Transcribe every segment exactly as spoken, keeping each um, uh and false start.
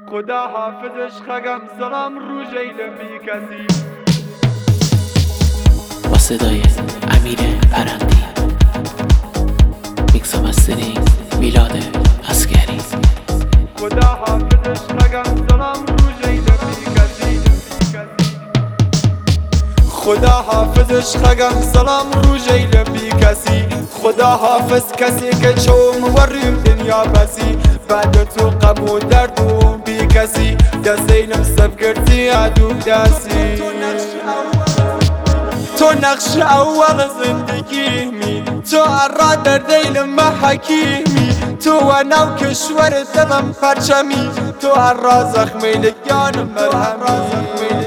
خدا حافظش خگم سلام روژه لبی کسی با صدای امیر پرندی میکس و مسترینگ میلاد عسگری. خدا حافظش خگم سلام روژه لبی کسی خدا حافظش خگم سلام روژه لبی کسی خدا حافظ کسی که چوم وریم دنیا بسی بعد تو غم و درد و بی کسی دستینم سب گرتی عدو دستی تو نقش اول زندگیمی تو ارا در دیل ما حکیمی تو و نو کشور دلم پرچمی تو ارا زخمی لگان مرهمی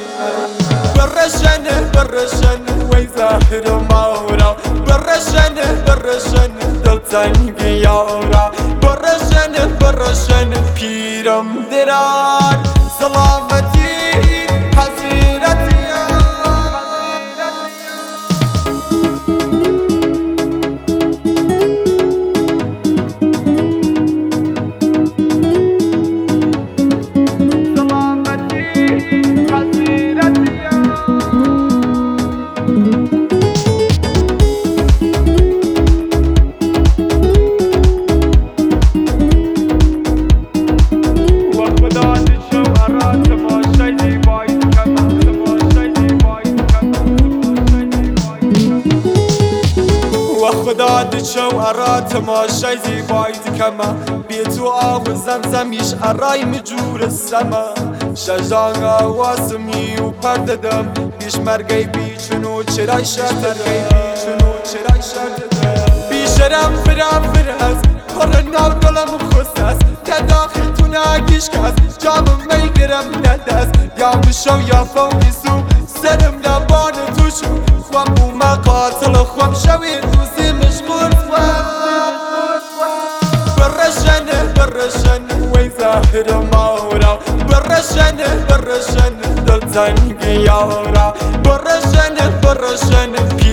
برشنه برشنه وی ظاهر مورا برشنه برشنه دل تنگی یارا برشنه برشنه پیرم درار سلامتی حسیرتی خدا دچو ارا تماشای زیبایت کما بی تو آب زمزمیش ارای مجور سما شجاع آواسمی و پرددم بیش مرگی بیچنو چرای شرطرگی بیچنو چرای شرطدم بیشرم فرا فرز پر ناو دلم خستست تا داخل تو ناگیش کس جامم میگرم ندست یا مشو یا فوقیسو سرم لبان توشو خوام بو مقاتل خوام شوی دوزی مشغول برشنه برشنه وی ظاهر مورا برشنه برشنه دل تنگی یارا برشنه برشنه